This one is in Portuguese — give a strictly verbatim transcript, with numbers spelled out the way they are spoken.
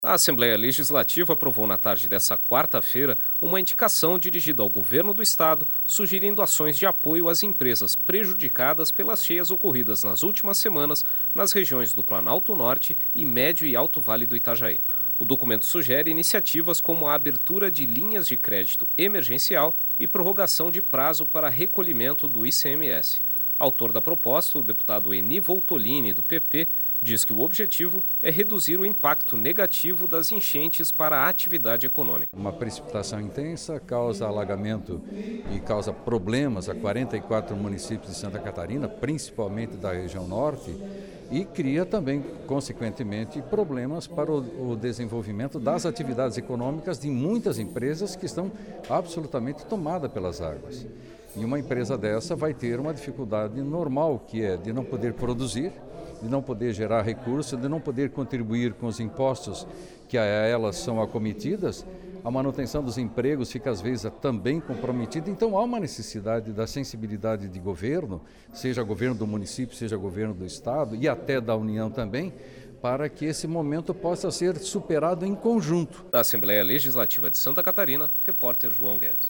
A Assembleia Legislativa aprovou na tarde desta quarta-feira uma indicação dirigida ao governo do estado, sugerindo ações de apoio às empresas prejudicadas pelas cheias ocorridas nas últimas semanas nas regiões do Planalto Norte e Médio e Alto Vale do Itajaí. O documento sugere iniciativas como a abertura de linhas de crédito emergencial e prorrogação de prazo para recolhimento do I C M S. Autor da proposta, o deputado Eni Voltolini, do P P, diz que o objetivo é reduzir o impacto negativo das enchentes para a atividade econômica. Uma precipitação intensa causa alagamento e causa problemas a quarenta e quatro municípios de Santa Catarina, principalmente da região norte, e cria também, consequentemente, problemas para o, o desenvolvimento das atividades econômicas de muitas empresas que estão absolutamente tomadas pelas águas. E uma empresa dessa vai ter uma dificuldade normal, que é de não poder produzir, de não poder gerar recursos, de não poder contribuir com os impostos que a elas são acometidas. A manutenção dos empregos fica às vezes também comprometida. Então há uma necessidade da sensibilidade de governo, seja governo do município, seja governo do estado e até da União também, para que esse momento possa ser superado em conjunto. Da Assembleia Legislativa de Santa Catarina, repórter João Guedes.